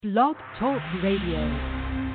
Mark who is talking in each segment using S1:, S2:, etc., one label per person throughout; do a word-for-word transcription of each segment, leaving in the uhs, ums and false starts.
S1: Blog Talk Radio.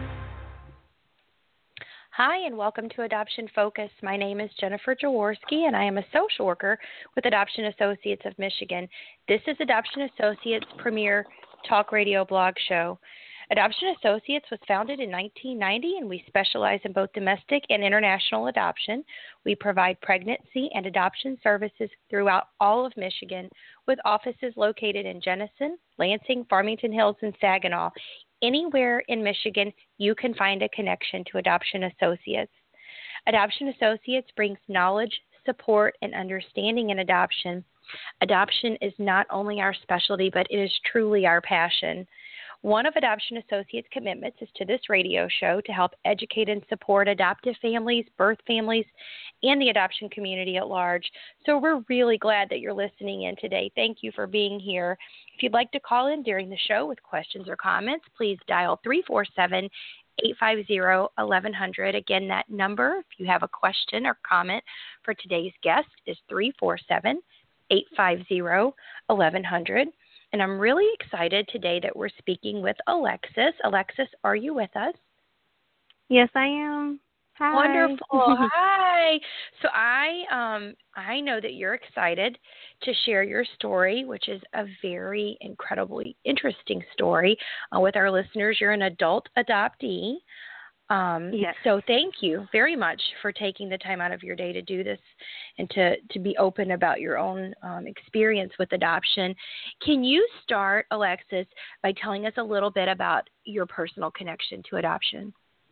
S2: Hi, and welcome to Adoption Focus. My name is Jennifer Jaworski, and I am a social worker with Adoption Associates of Michigan. This is Adoption Associates' premier talk radio blog show. Adoption Associates was founded in nineteen ninety, and we specialize in both domestic and international adoption. We provide pregnancy and adoption services throughout all of Michigan, with offices located in Jenison, Lansing, Farmington Hills, and Saginaw. Anywhere in Michigan, you can find a connection to Adoption Associates. Adoption Associates brings knowledge, support, and understanding in adoption. Adoption is not only our specialty, but it is truly our passion. One of Adoption Associates' commitments is to this radio show to help educate and support adoptive families, birth families, and the adoption community at large. So we're really glad that you're listening in today. Thank you for being here. If you'd like to call in during the show with questions or comments, please dial three four seven, eight five zero, one one zero zero. Again, that number, if you have a question or comment for today's guest, is three four seven, eight five zero, one one zero zero. And I'm really excited today that we're speaking with Alexis. Alexis, are you with us?
S3: Yes, I am. Hi.
S2: Wonderful. Hi. So I um I know that you're excited to share your story, which is a very incredibly interesting story uh, with our listeners. You're an adult adoptee. Um,
S3: yes.
S2: So thank you very much for taking the time out of your day to do this and to, to be open about your own um, experience with adoption. Can you start, Alexis, by telling us a little bit about your personal connection to adoption?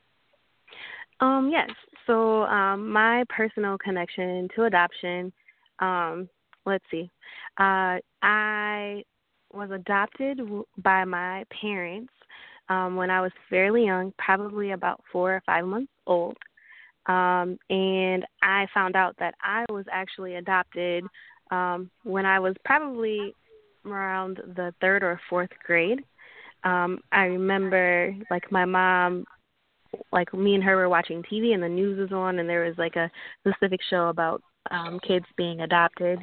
S3: Um, yes. So um, my personal connection to adoption, um, let's see. Uh, I was adopted w- by my parents Um, when I was fairly young, probably about four or five months old. Um, and I found out that I was actually adopted um, when I was probably around the third or fourth grade. Um, I remember, like, my mom, like, me and her were watching T V and the news was on, and there was, like, a specific show about um, kids being adopted.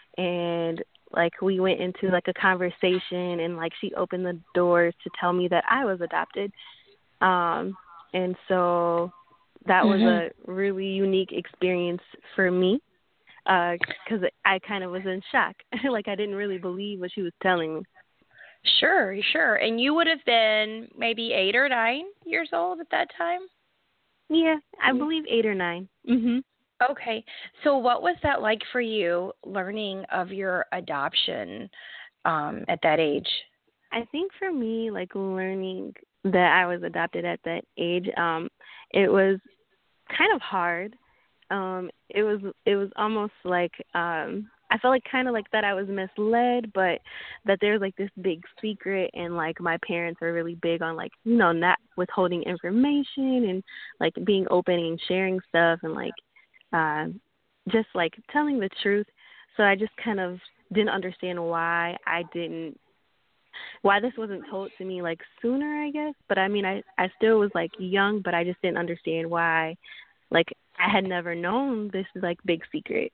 S3: And like we went into like a conversation and like she opened the doors to tell me that I was adopted. Um, and so that was mm-hmm. a really unique experience for me because uh, I kind of was in shock. Like I didn't really believe what she was telling me.
S2: Sure, sure. And you would have been maybe eight or nine years old at that time?
S3: Yeah, I believe eight or nine. Mm-hmm.
S2: Okay. So what was that like for you, learning of your adoption um, at that age?
S3: I think for me, like learning that I was adopted at that age, um, it was kind of hard. Um, it was it was almost like um, I felt like kind of like that I was misled, but that there's like this big secret, and like my parents are really big on like you know not withholding information and like being open and sharing stuff and like. Uh, just like telling the truth. So I just kind of didn't understand why I didn't, why this wasn't told to me like sooner, I guess. But I mean, I, I still was like young, but I just didn't understand why, like I had never known this like big secret.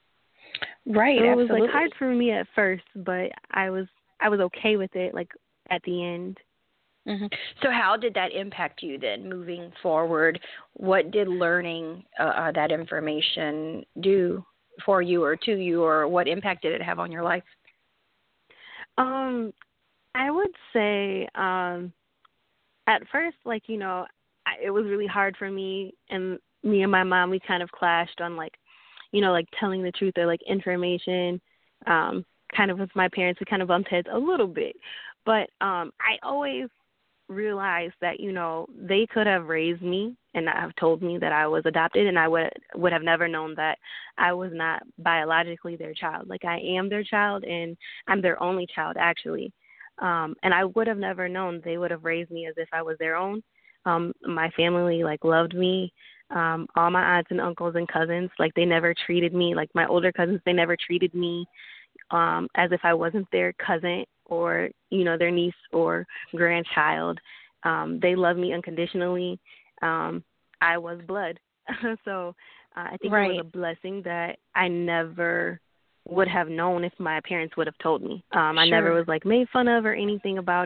S2: Right.
S3: So it
S2: absolutely.
S3: was like hard for me at first, but I was, I was okay with it like at the end.
S2: Mm-hmm. So how did that impact you then moving forward? What did learning uh, uh, that information do for you or to you, or what impact did it have on your life?
S3: Um, I would say um, at first, like, you know, I, it was really hard for me, and me and my mom, we kind of clashed on, like, you know, like telling the truth or, like, information. Um, kind of with my parents, we kind of bumped heads a little bit. But um, I always realized that, you know, they could have raised me and not have told me that I was adopted, and I would would have never known that I was not biologically their child. Like I am their child, and I'm their only child actually. Um, and I would have never known. They would have raised me as if I was their own. Um, my family like loved me. Um, all my aunts and uncles and cousins, like they never treated me like my older cousins. They never treated me um, as if I wasn't their cousin or, you know, their niece or grandchild. Um, they love me unconditionally. Um, I was blood. so uh, I think
S2: right.
S3: it was a blessing that I never would have known if my parents would have told me. Um, I
S2: sure.
S3: never was like made fun of or anything about it.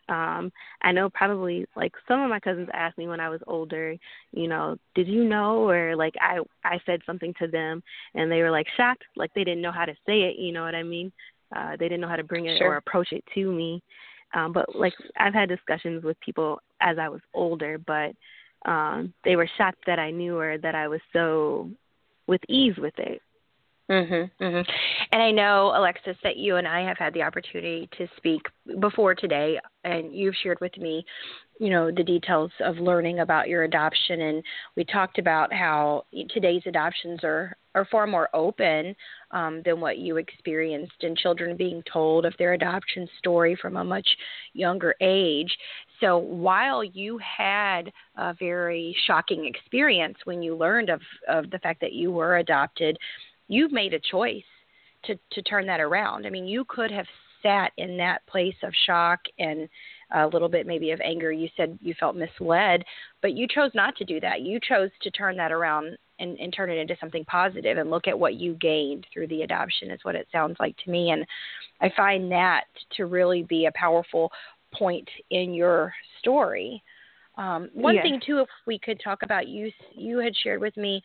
S3: Um, I know probably like some of my cousins asked me when I was older, you know, did you know, or like I I said something to them and they were like shocked, like they didn't know how to say it, you know what I mean? Uh, they didn't know how to bring it
S2: Sure.
S3: or approach it to me. Um, but like I've had discussions with people as I was older, but um, they were shocked that I knew or that I was so with ease with it.
S2: Mhm. Mhm. And I know, Alexis, that you and I have had the opportunity to speak before today, and you've shared with me, you know, the details of learning about your adoption, and we talked about how today's adoptions are are far more open um, than what you experienced, and children being told of their adoption story from a much younger age. So while you had a very shocking experience when you learned of, of the fact that you were adopted, you've made a choice to, to turn that around. I mean, you could have sat in that place of shock and a little bit maybe of anger. You said you felt misled, but you chose not to do that. You chose to turn that around and, and turn it into something positive and look at what you gained through the adoption is what it sounds like to me. And I find that to really be a powerful point in your story. Um, one
S3: Yes.
S2: thing, too, if we could talk about, you, you had shared with me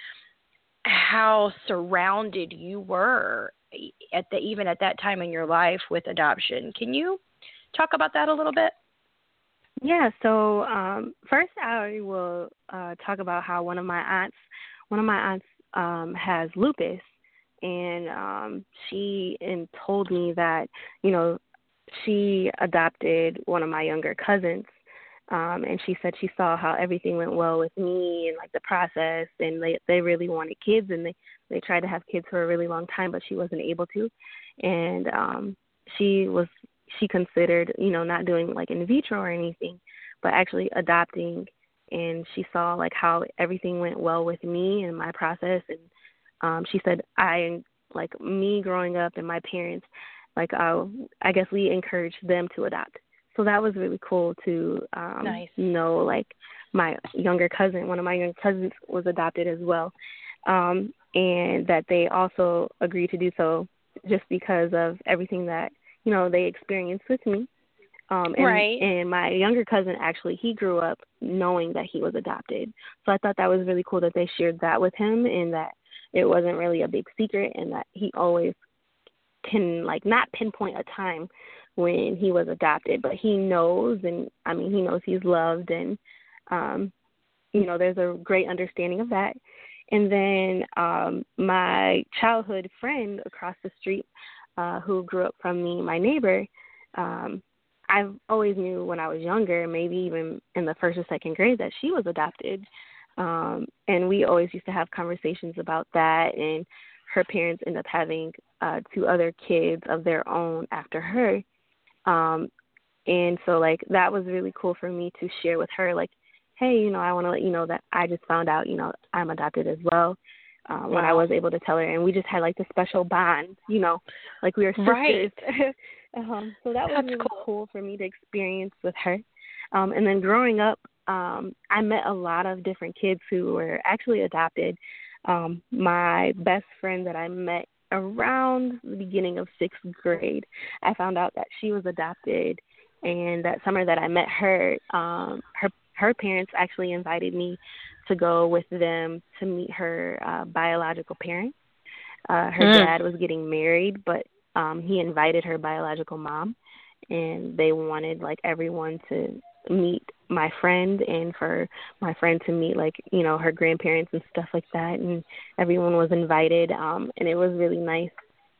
S2: how surrounded you were at the even at that time in your life with adoption. Can you talk about that a little bit?
S3: Yeah, so um, first I will uh, talk about how one of my aunts, one of my aunts um, has lupus, and um, she and told me that, you know, she adopted one of my younger cousins, um, and she said she saw how everything went well with me and like the process, and they they really wanted kids, and they they tried to have kids for a really long time, but she wasn't able to, and um, she was she considered, you know, not doing like in vitro or anything, but actually adopting. And she saw like how everything went well with me and my process. And um, she said, I, like me growing up and my parents, like, uh, I guess we encouraged them to adopt. So that was really cool to um,
S2: Nice.
S3: know, like my younger cousin, one of my younger cousins was adopted as well. Um, and that they also agreed to do so just because of everything that, you know, they experienced with me. Um, and,
S2: Right.
S3: and my younger cousin, actually, he grew up knowing that he was adopted. So I thought that was really cool that they shared that with him and that it wasn't really a big secret and that he always can, like, not pinpoint a time when he was adopted, but he knows, and, I mean, he knows he's loved, and, um, you know, there's a great understanding of that. And then um, my childhood friend across the street uh, who grew up from me, my neighbor, um, I've always knew when I was younger, maybe even in the first or second grade, that she was adopted. Um, and we always used to have conversations about that. And her parents ended up having uh, two other kids of their own after her. Um, and so, like, that was really cool for me to share with her, like, hey, you know, I want to let you know that I just found out, you know, I'm adopted as well. Uh, when I
S2: Wow.
S3: was able to tell her, and we just had like this special bond, you know, like we were sisters.
S2: Right.
S3: um, so that was
S2: That's
S3: really
S2: cool.
S3: cool for me to experience with her. Um, and then growing up, um, I met a lot of different kids who were actually adopted. Um, my best friend that I met around the beginning of sixth grade, I found out that she was adopted, and that summer that I met her, um, her her parents actually invited me to go with them to meet her uh, biological parents. Uh, her
S2: Mm.
S3: dad was getting married, but um, he invited her biological mom, and they wanted like everyone to meet my friend and for my friend to meet like, you know, her grandparents and stuff like that. And everyone was invited, um, and it was really nice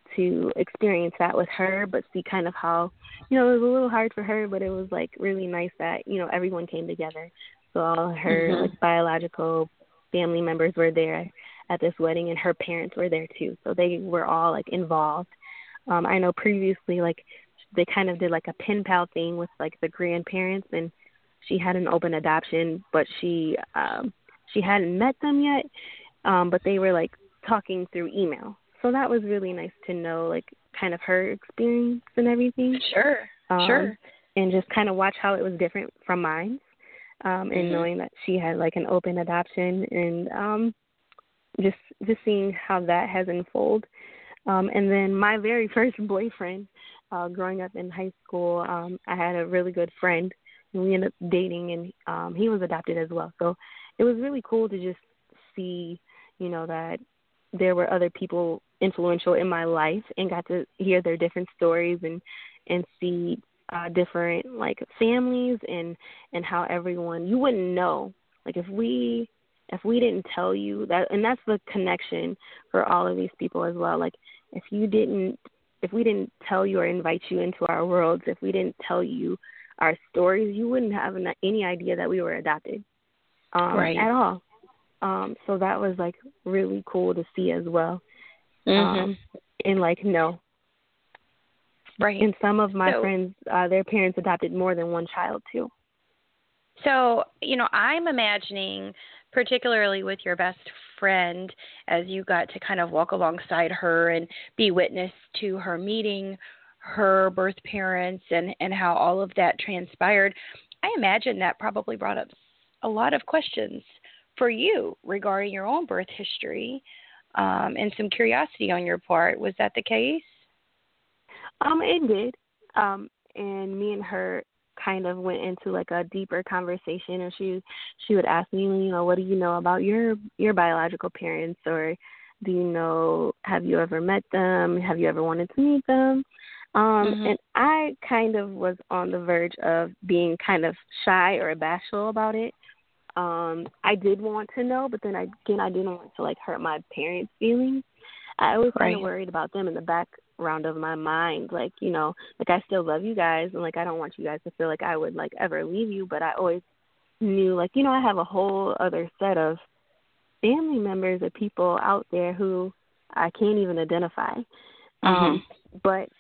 S3: to experience that with her, but see kind of how, you know, it was a little hard for her, but it was like really nice that, you know, everyone came together. So all her
S2: Mm-hmm.
S3: like biological family members were there at this wedding, and her parents were there too. So they were all like involved. Um, I know previously like they kind of did like a pen pal thing with like the grandparents, and she had an open adoption, but she um, she hadn't met them yet, um, but they were like talking through email. So that was really nice to know, like, kind of her experience and everything.
S2: Sure.
S3: Um,
S2: Sure.
S3: and just kind of watch how it was different from mine, um, and
S2: Mm-hmm.
S3: knowing that she had, like, an open adoption, and um, just just seeing how that has unfolded. Um, and then my very first boyfriend, uh, growing up in high school, um, I had a really good friend, and we ended up dating, and um, he was adopted as well. So it was really cool to just see, you know, that there were other people influential in my life, and got to hear their different stories and and see uh, different like families and and how everyone, you wouldn't know, like if we if we didn't tell you that, and that's the connection for all of these people as well. Like if you didn't if we didn't tell you or invite you into our worlds, if we didn't tell you our stories, you wouldn't have any idea that we were adopted um,
S2: right.
S3: at all. Um, so that was like really cool to see as well.
S2: Mm-hmm.
S3: Um, and like, no.
S2: Right.
S3: And some of my
S2: so,
S3: friends, uh, their parents adopted more than one child too.
S2: So, you know, I'm imagining, particularly with your best friend, as you got to kind of walk alongside her and be witness to her meeting her birth parents and, and how all of that transpired, I imagine that probably brought up a lot of questions for you regarding your own birth history um, and some curiosity on your part. Was that the case?
S3: Um, it did. Um, and me and her kind of went into like a deeper conversation, and she she would ask me, you know, what do you know about your your biological parents, or do you know, have you ever met them? Have you ever wanted to meet them? Um,
S2: Mm-hmm.
S3: and I kind of was on the verge of being kind of shy or bashful about it. Um, I did want to know, but then I, again, I didn't want to like hurt my parents' feelings. I was kind
S2: Right.
S3: of worried about them in the background of my mind. Like, you know, like I still love you guys, and like I don't want you guys to feel like I would like ever leave you. But I always knew, like, you know, I have a whole other set of family members or people out there who I can't even identify.
S2: Mm-hmm.
S3: Um, but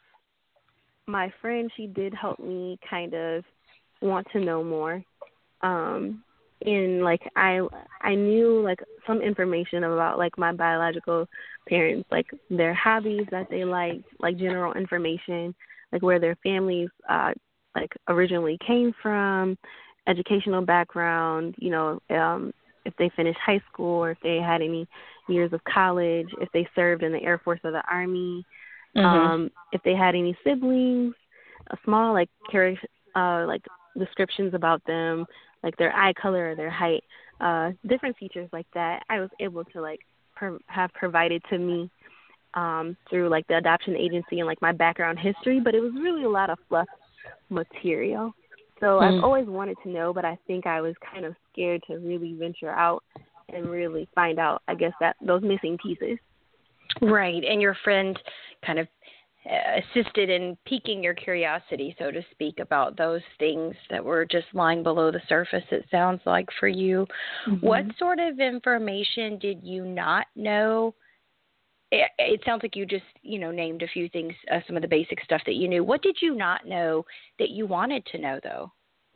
S3: my friend, she did help me kind of want to know more. Um, and like I, I knew like some information about like my biological parents, like their hobbies that they liked, like general information, like where their families, uh, like originally came from, educational background, you know, um, if they finished high school or if they had any years of college, if they served in the Air Force or the Army,
S2: Mm-hmm.
S3: um, if they had any siblings, a small like char- uh, like descriptions about them, like their eye color or their height, uh, different features like that. I was able to like per- have provided to me um, through like the adoption agency and like my background history, but it was really a lot of fluff material. So I've
S2: Mm.
S3: always wanted to know, but I think I was kind of scared to really venture out and really find out, I guess, that those missing pieces.
S2: Right. And your friend kind of uh, assisted in piquing your curiosity, so to speak, about those things that were just lying below the surface, it sounds like, for you.
S3: Mm-hmm.
S2: What sort of information did you not know? It, it sounds like you just, you know, named a few things, uh, some of the basic stuff that you knew. What did you not know that you wanted to know, though?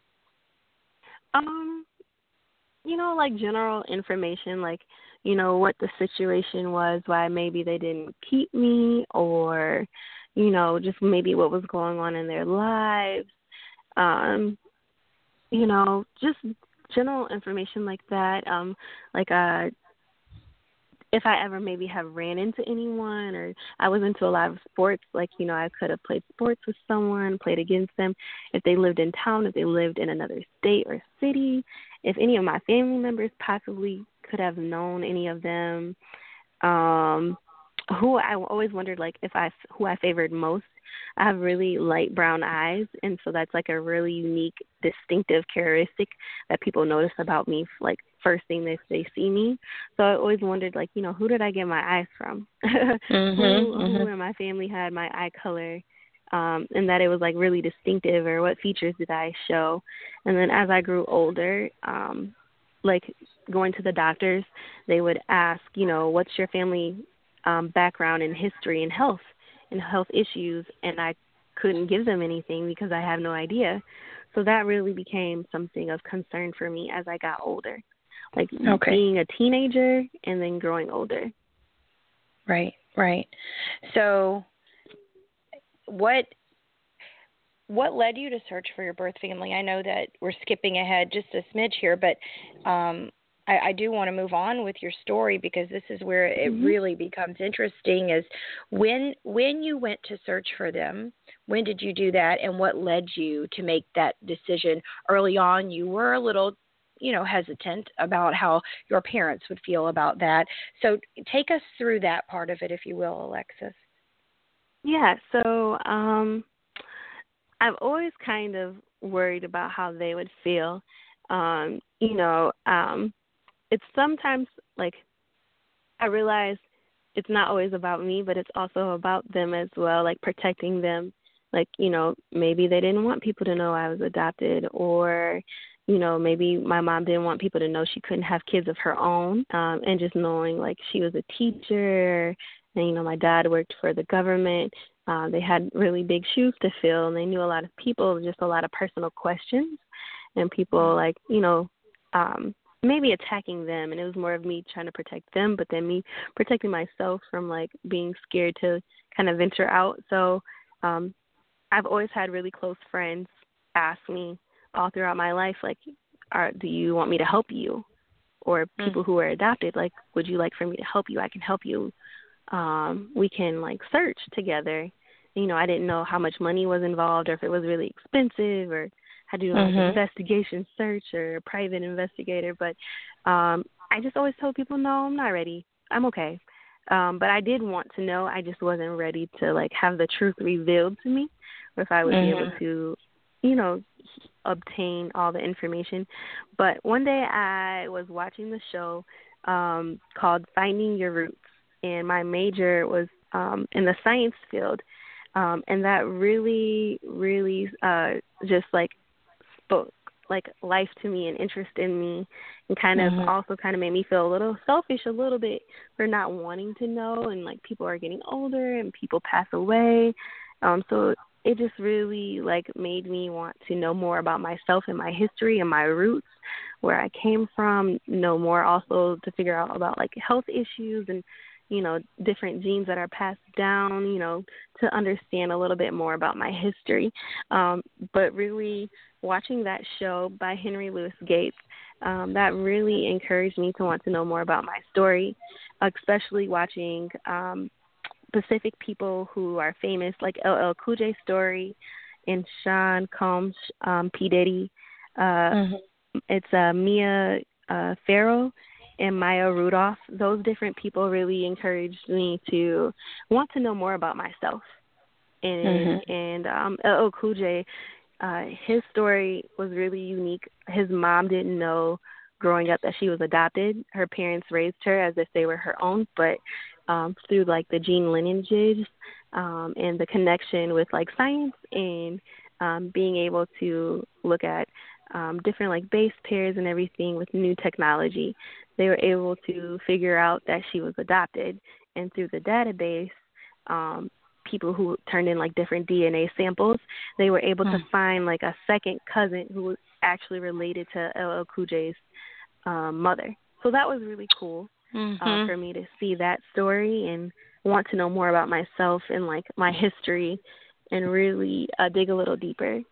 S3: Um, you know, like general information, like, you know, what the situation was, why maybe they didn't keep me, or, you know, just maybe what was going on in their lives. Um, you know, just general information like that. Um, like, uh, if I ever maybe have ran into anyone, or I was into a lot of sports, like, you know, I could have played sports with someone, played against them, if they lived in town, if they lived in another state or city, if any of my family members possibly could have known any of them, um, who I always wondered, like, if I, who I favored most. I have really light brown eyes, and so that's like a really unique, distinctive characteristic that people notice about me, like, first thing they they see me. So I always wondered, like, you know, who did I get my eyes from?
S2: Mm-hmm,
S3: who
S2: mm-hmm.
S3: who in my family had my eye color, um, and that it was like really distinctive, or what features did I show? And then as I grew older, um, like going to the doctors, they would ask, you know, what's your family um, background in history and health and health issues, and I couldn't give them anything because I have no idea. So that really became something of concern for me as I got older, like
S2: Okay.
S3: being a teenager and then growing older.
S2: Right, right. So what what led you to search for your birth family? I know that we're skipping ahead just a smidge here, but um, I, I do want to move on with your story, because this is where it
S3: Mm-hmm.
S2: really becomes interesting, is when when you went to search for them, when did you do that, and what led you to make that decision? Early on, you were a little, you know, hesitant about how your parents would feel about that. So take us through that part of it, if you will, Alexis.
S3: Yeah, so um, I've always kind of worried about how they would feel. Um, you know, um, it's sometimes like I realize it's not always about me, but it's also about them as well, like protecting them. Like, you know, maybe they didn't want people to know I was adopted, or, you know, maybe my mom didn't want people to know she couldn't have kids of her own. Um, and just knowing like she was a teacher, and, you know, my dad worked for the government. Uh, they had really big shoes to fill, and they knew a lot of people, just a lot of personal questions, and people like, you know, um, maybe attacking them. And it was more of me trying to protect them, but then me protecting myself from like being scared to kind of venture out. So um, I've always had really close friends ask me all throughout my life, like, are, do you want me to help you? Or people mm. who are adopted, like, would you like for me to help you? I can help you. Um, we can, like, search together. You know, I didn't know how much money was involved, or if it was really expensive, or had to do like, mm-hmm. an investigation search or a private investigator. But um, I just always told people, no, I'm not ready. I'm okay. Um, but I did want to know. I just wasn't ready to, like, have the truth revealed to me, or if I would mm-hmm. be able to, you know, obtain all the information. But one day I was watching the show um, called Finding Your Roots, and my major was um, in the science field, um, and that really, really uh, just, like, spoke, like, life to me and interest in me, and kind of mm-hmm. also kind of made me feel a little selfish a little bit for not wanting to know, and, like, people are getting older and people pass away, um, so it just really, like, made me want to know more about myself and my history and my roots, where I came from, know more also to figure out about, like, health issues and, you know, different genes that are passed down, you know, to understand a little bit more about my history. Um, but really watching that show by Henry Louis Gates, um, that really encouraged me to want to know more about my story, especially watching um Pacific people who are famous, like L L Cool J's story and Sean Combs, um, P. Diddy. Uh, mm-hmm. It's uh, Mia uh, Farrow and Maya Rudolph. Those different people really encouraged me to want to know more about myself. And, mm-hmm. and um, L L Cool J, uh, his story was really unique. His mom didn't know growing up that she was adopted. Her parents raised her as if they were her own, but Um, through, like, the gene lineages um, and the connection with, like, science and um, being able to look at um, different, like, base pairs and everything with new technology, they were able to figure out that she was adopted. And through the database, um, people who turned in, like, different D N A samples, they were able mm. to find, like, a second cousin who was actually related to L L Cool J's um, mother. So that was really cool. Mm-hmm. Uh, for me to see that story and want to know more about myself and, like, my history and really uh, dig a little deeper.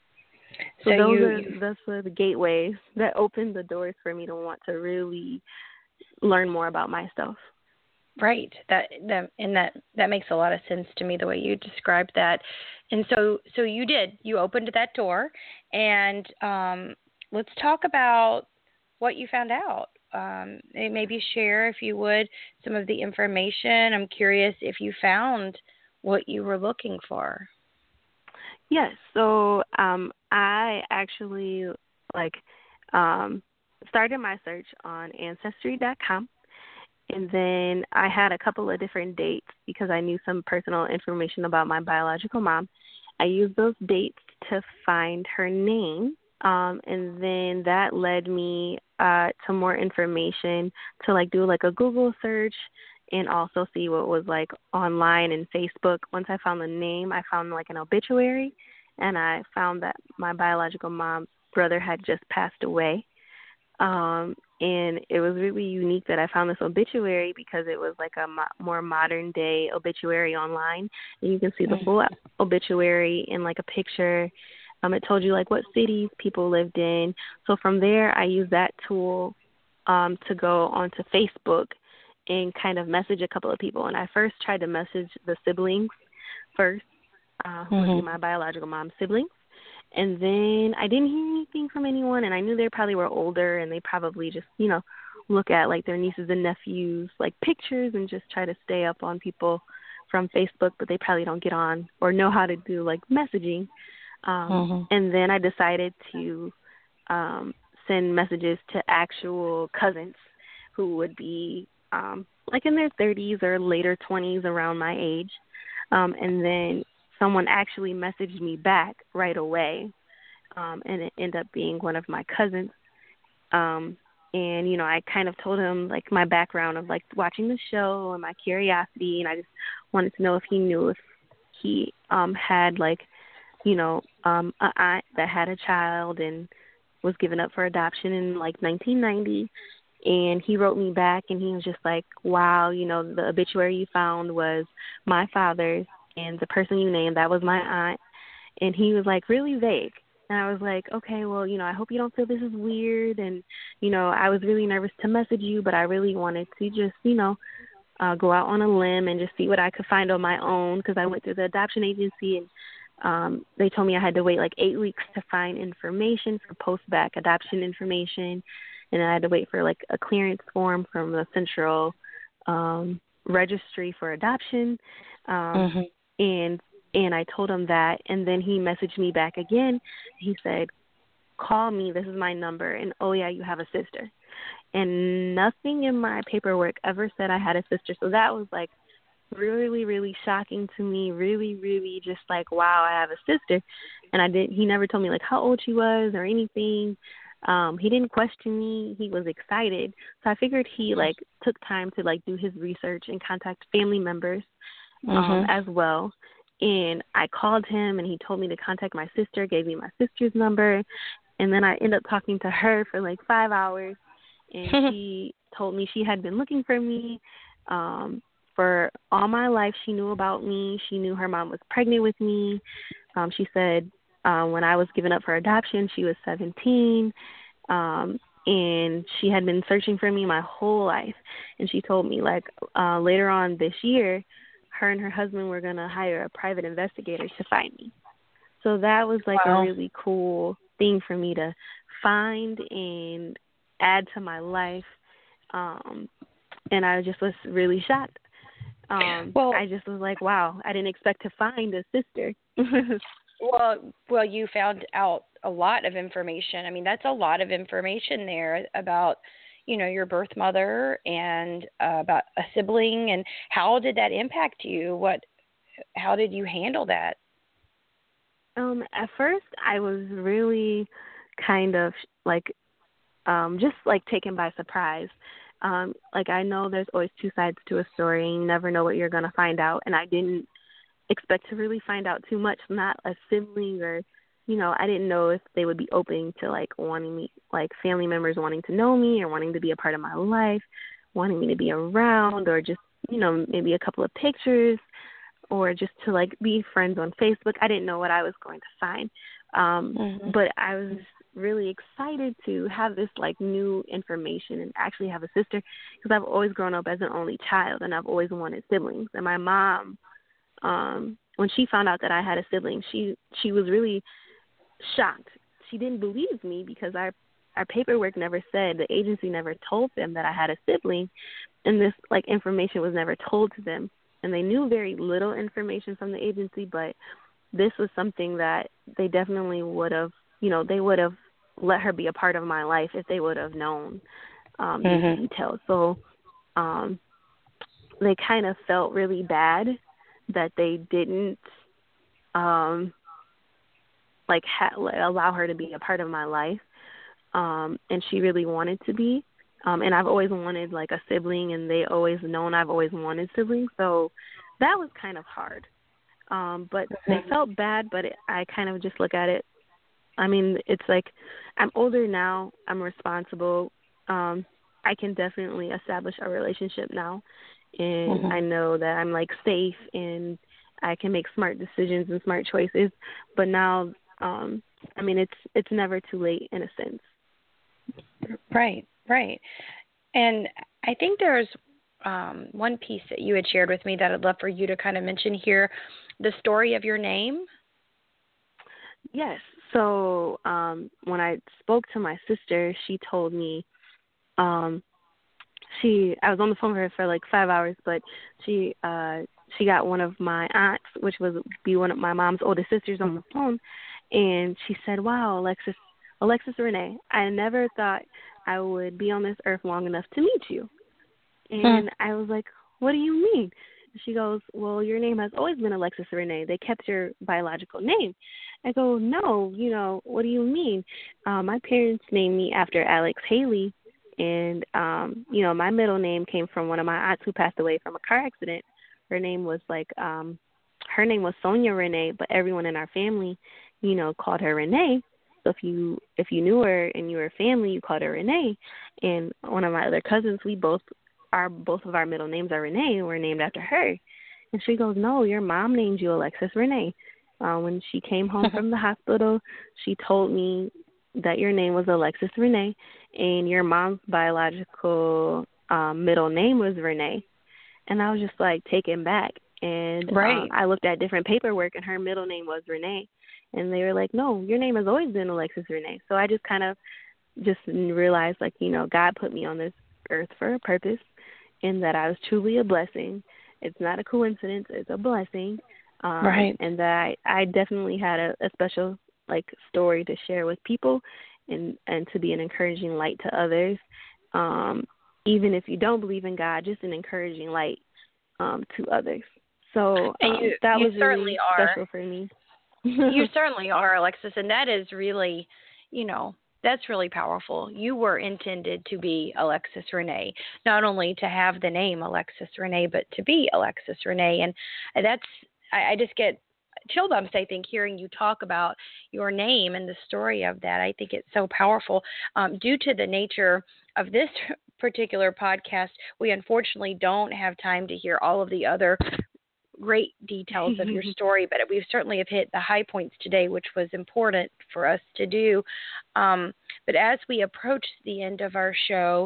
S3: So, so those you, are you, those are the gateways that opened the doors for me to want to really learn more about myself.
S2: Right. That that and that that makes a lot of sense to me, the way you described that. And so so you did. You opened that door, and um, let's talk about what you found out. Um, maybe share, if you would, some of the information. I'm curious if you found what you were looking for.
S3: Yes. So um, I actually like um, started my search on Ancestry dot com, and then I had a couple of different dates because I knew some personal information about my biological mom. I used those dates to find her name. Um, and then that led me uh, to more information to, like, do, like, a Google search and also see what was, like, online and Facebook. Once I found the name, I found, like, an obituary, and I found that my biological mom's brother had just passed away. Um, and it was really unique that I found this obituary because it was, like, a mo- more modern-day obituary online. And you can see the full obituary in, like, a picture. Um, it told you, like, what cities people lived in. So from there, I used that tool um, to go onto Facebook and kind of message a couple of people. And I first tried to message the siblings first uh, who would be
S2: Mhm.
S3: my biological mom's siblings. And then I didn't hear anything from anyone, and I knew they probably were older, and they probably just, you know, look at like their nieces and nephews, like pictures, and just try to stay up on people from Facebook, but they probably don't get on or know how to do like messaging. Um,
S2: Mhm.
S3: and then I decided to um, send messages to actual cousins who would be um, like in their thirties or later twenties, around my age. Um, and then someone actually messaged me back right away, um, and it ended up being one of my cousins. Um, and, you know, I kind of told him, like, my background of, like, watching the show and my curiosity, and I just wanted to know if he knew if he um, had, like, you know, um, a aunt that had a child and was given up for adoption in, like, nineteen ninety. And he wrote me back, and he was just like, wow, you know, the obituary you found was my father's, and the person you named, that was my aunt. And he was, like, really vague. And I was like, okay, well, you know, I hope you don't feel this is weird. And, you know, I was really nervous to message you, but I really wanted to just, you know, uh, go out on a limb and just see what I could find on my own, because I went through the adoption agency, and um, they told me I had to wait like eight weeks to find information for post-back adoption information. And then I had to wait for like a clearance form from the Central um, Registry for Adoption. Um,
S2: Mhm.
S3: and and I told him that, and then he messaged me back again. He said, call me, this is my number, and oh yeah, you have a sister. And nothing in my paperwork ever said I had a sister, so that was like really, really shocking to me, really, really just like, wow, I have a sister. And I didn't, he never told me like how old she was or anything. Um, he didn't question me. He was excited. So I figured he like took time to like do his research and contact family members um,
S2: Mhm.
S3: as well. And I called him, and he told me to contact my sister, gave me my sister's number. And then I ended up talking to her for like five hours. And she told me she had been looking for me um, for all my life. She knew about me. She knew her mom was pregnant with me. Um, she said uh, when I was given up for adoption, she was seventeen. Um, and she had been searching for me my whole life. And she told me, like, uh, later on this year, her and her husband were going to hire a private investigator to find me. So that was like a
S2: Wow.
S3: really cool thing for me to find and add to my life. Um, and I just was really shocked. Um,
S2: Well,
S3: I just was like, wow, I didn't expect to find a sister.
S2: well, well, you found out a lot of information. I mean, that's a lot of information there about, you know, your birth mother and uh, about a sibling. And how did that impact you? What, how did you handle that?
S3: um, at first, I was really kind of like um, just like taken by surprise. Um, like I know there's always two sides to a story, and you never know what you're going to find out. And I didn't expect to really find out too much, not a sibling or, you know, I didn't know if they would be open to like wanting me, like family members wanting to know me or wanting to be a part of my life, wanting me to be around, or just, you know, maybe a couple of pictures, or just to like be friends on Facebook. I didn't know what I was going to find. Um,
S2: Mhm.
S3: but I was really excited to have this like new information and actually have a sister, because I've always grown up as an only child, and I've always wanted siblings. And my mom, um, when she found out that I had a sibling, she she was really shocked. She didn't believe me because our our paperwork never said, the agency never told them that I had a sibling, and this like information was never told to them. And they knew very little information from the agency, but this was something that they definitely would have, you know, they would have let her be a part of my life if they would have known um, these
S2: Mhm.
S3: details. So um, they kind of felt really bad that they didn't um, like ha- allow her to be a part of my life, um, and she really wanted to be. Um, and I've always wanted like a sibling, and they always known I've always wanted siblings. So that was kind of hard. Um, but they
S2: Mhm.
S3: felt bad, but it, I kind of just look at it. I mean, it's like I'm older now. I'm responsible. Um, I can definitely establish a relationship now, and
S2: Mhm.
S3: I know that I'm like safe and I can make smart decisions and smart choices. But now, um, I mean, it's it's never too late in a sense.
S2: Right. Right. And I think there's um, one piece that you had shared with me that I'd love for you to kind of mention here the story of your name?
S3: Yes. So um, when I spoke to my sister, she told me um, she I was on the phone with her for like five hours, but she uh, she got one of my aunts, which was be one of my mom's oldest sisters, on the phone, and she said, "Wow, Alexis, Alexis Renee, I never thought I would be on this earth long enough to meet you." And hmm. I was like, "What do you mean?" She goes, "Well, your name has always been Alexis Renee. They kept your biological name." I go, "No, you know, what do you mean? Uh, my parents named me after Alex Haley, and, um, you know, my middle name came from one of my aunts who passed away from a car accident. Her name was like, um, her name was Sonia Renee, but everyone in our family, you know, called her Renee. So if you if you knew her and you were family, you called her Renee. And one of my other cousins, we both Our both of our middle names are Renee, and we're named after her." And she goes, "No, your mom named you Alexis Renee. Uh, when she came home from the hospital, she told me that your name was Alexis Renee, and your mom's biological um, middle name was Renee." And I was just like taken back. And
S2: right.
S3: um, I looked at different paperwork, and her middle name was Renee. And they were like, "No, your name has always been Alexis Renee." So I just kind of just realized, like, you know, God put me on this earth for a purpose, and that I was truly a blessing. It's not a coincidence. It's a blessing. Um,
S2: right.
S3: And that I, I definitely had a, a special, like, story to share with people, and, and to be an encouraging light to others. Um, even if you don't believe in God, just an encouraging light um, to others. So
S2: and
S3: um,
S2: you,
S3: that
S2: you
S3: was
S2: certainly
S3: really
S2: are.
S3: special for me.
S2: You certainly are, Alexis, and that is really, you know, that's really powerful. You were intended to be Alexis Renee, not only to have the name Alexis Renee, but to be Alexis Renee. And that's, I, I just get chill bumps, I think, hearing you talk about your name and the story of that. I think it's so powerful. Um, due to the nature of this particular podcast, we unfortunately don't have time to hear all of the other great details of your story, but we certainly have hit the high points today, which was important for us to do. Um, but as we approach the end of our show,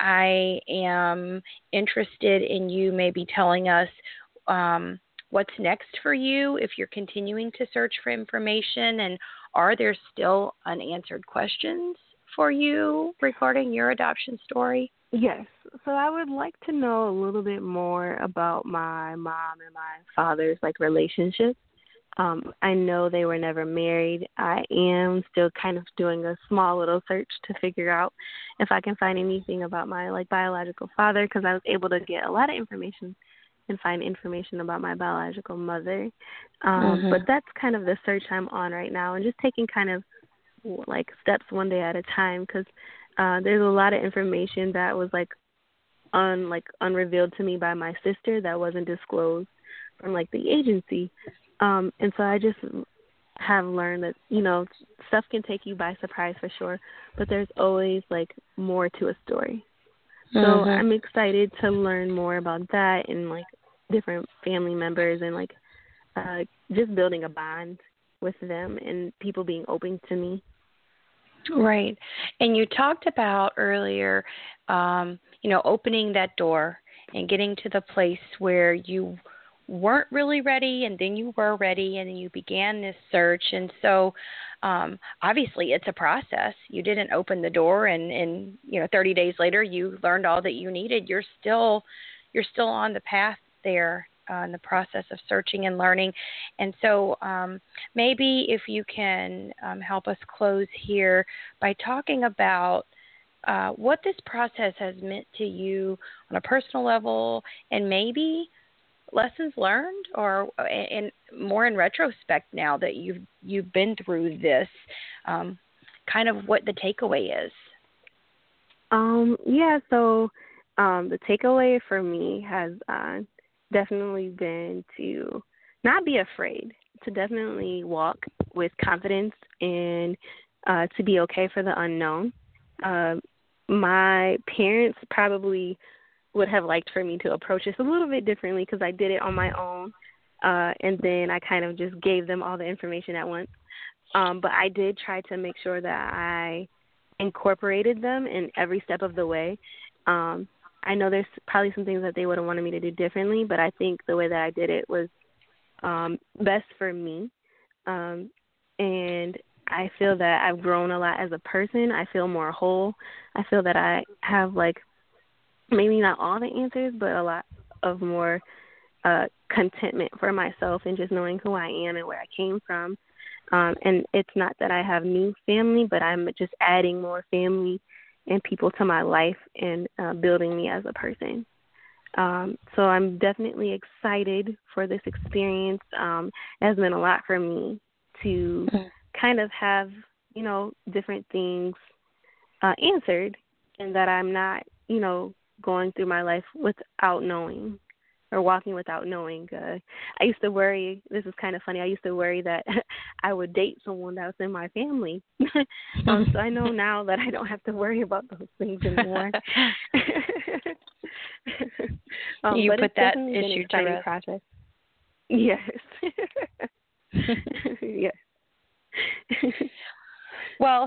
S2: I am interested in you maybe telling us um, what's next for you, if you're continuing to search for information, and are there still unanswered questions for you regarding your adoption story?
S3: Yes. So I would like to know a little bit more about my mom and my father's, like, relationship. Um, I know they were never married. I am still kind of doing a small little search to figure out if I can find anything about my, like, biological father, because I was able to get a lot of information and find information about my biological mother. Um,
S2: mm-hmm.
S3: But that's kind of the search I'm on right now, and just taking kind of, like, steps one day at a time, because Uh, there's a lot of information that was like un like unrevealed to me by my sister that wasn't disclosed from, like, the agency. Um, and so I just have learned that, you know, stuff can take you by surprise for sure, but there's always, like, more to a story. So
S2: mm-hmm.
S3: I'm excited to learn more about that, and, like, different family members, and, like, uh, just building a bond with them and people being open to me.
S2: Right. And you talked about earlier, um, you know, opening that door and getting to the place where you weren't really ready, and then you were ready, and then you began this search. And so um, obviously it's a process. You didn't open the door and, and, you know, thirty days later you learned all that you needed. You're still, you're still on the path there. Uh, in the process of searching and learning. And so um, maybe if you can um, help us close here by talking about uh, what this process has meant to you on a personal level, and maybe lessons learned, or and more in retrospect now that you've you've been through this, um, kind of what the takeaway is.
S3: Um, yeah, so um, the takeaway for me has uh, definitely been to not be afraid, to definitely walk with confidence, and uh, to be okay for the unknown. Uh, my parents probably would have liked for me to approach this a little bit differently, because I did it on my own, uh, and then I kind of just gave them all the information at once. Um, but I did try to make sure that I incorporated them in every step of the way. Um, I know there's probably some things that they would have wanted me to do differently, but I think the way that I did it was um, best for me. Um, and I feel that I've grown a lot as a person. I feel more whole. I feel that I have, like, maybe not all the answers, but a lot of more uh, contentment for myself and just knowing who I am and where I came from. Um, and it's not that I have new family, but I'm just adding more family and people to my life and uh, building me as a person. Um, so I'm definitely excited for this experience. Um, it has been a lot for me to kind of have, you know, different things uh, answered, and that I'm not, you know, going through my life without knowing or walking without knowing. Uh, I used to worry, this is kind of funny, I used to worry that I would date someone that was in my family. um, so I know now that I don't have to worry about those things anymore. um,
S2: you
S3: but
S2: put
S3: it's
S2: that
S3: definitely been an
S2: issue to
S3: exciting
S2: rest.
S3: process. Yes. Yes.
S2: Well,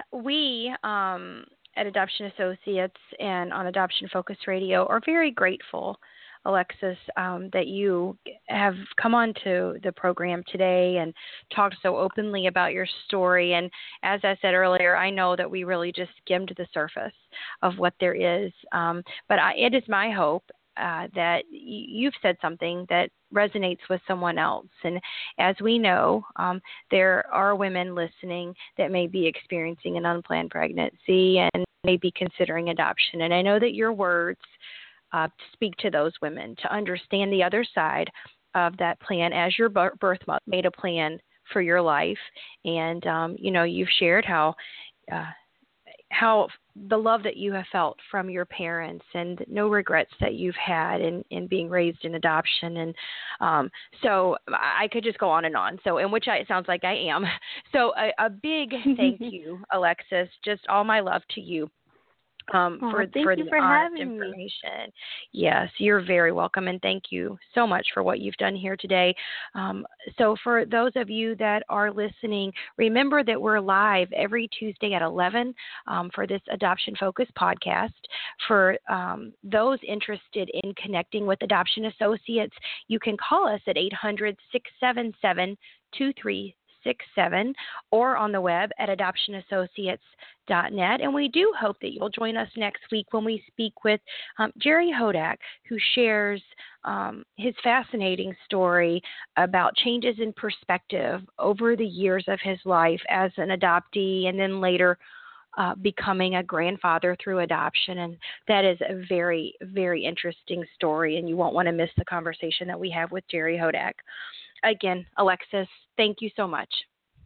S2: we um, at Adoption Associates and on Adoption Focus Radio are very grateful, Alexis, um, that you have come on to the program today and talked so openly about your story. And as I said earlier, I know that we really just skimmed the surface of what there is. Um, but I, it is my hope uh, that y- you've said something that resonates with someone else. And as we know, um, there are women listening that may be experiencing an unplanned pregnancy and may be considering adoption. And I know that your words uh, speak to those women to understand the other side of that plan as your birth mother made a plan for your life. And, um, you know, you've shared how uh, how the love that you have felt from your parents and no regrets that you've had in, in being raised in adoption. And um, so I could just go on and on. So in which I, it sounds like I am. So a, a big thank you, Alexis, just all my love to you. Um,
S3: oh,
S2: for
S3: thank
S2: for
S3: you
S2: the
S3: for
S2: honest
S3: having
S2: information. Me. Yes, you're very welcome, and thank you so much for what you've done here today. Um, so for those of you that are listening, remember that we're live every Tuesday at eleven um, for this Adoption Focus podcast. For um, those interested in connecting with Adoption Associates, you can call us at eight hundred, six seven seven, two three six seven or on the web at adoption associates dot net. And we do hope that you'll join us next week when we speak with um, Jerry Hodak, who shares um, his fascinating story about changes in perspective over the years of his life as an adoptee and then later uh, becoming a grandfather through adoption. And that is a very, very interesting story, and you won't want to miss the conversation that we have with Jerry Hodak. Again, Alexis, thank you so much.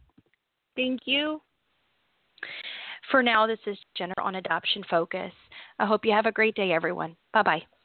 S3: Thank you.
S2: For now, this is Jennifer on Adoption Focus. I hope you have a great day, everyone. Bye-bye.